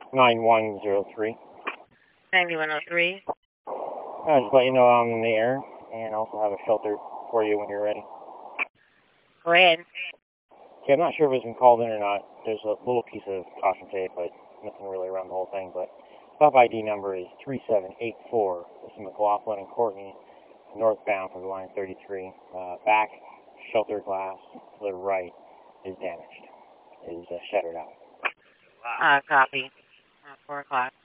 9103. 9103. I'll just let you know I'm in the air, and also have a shelter for you when you're ready. Go ahead. Okay, I'm not sure if it's been called in or not. There's a little piece of caution tape, but nothing really around the whole thing. But stop ID number is 3784. This is McLaughlin and Courtney, northbound for the line 33. Back shelter glass to the right is damaged, is shattered out. Copy. 4 o'clock.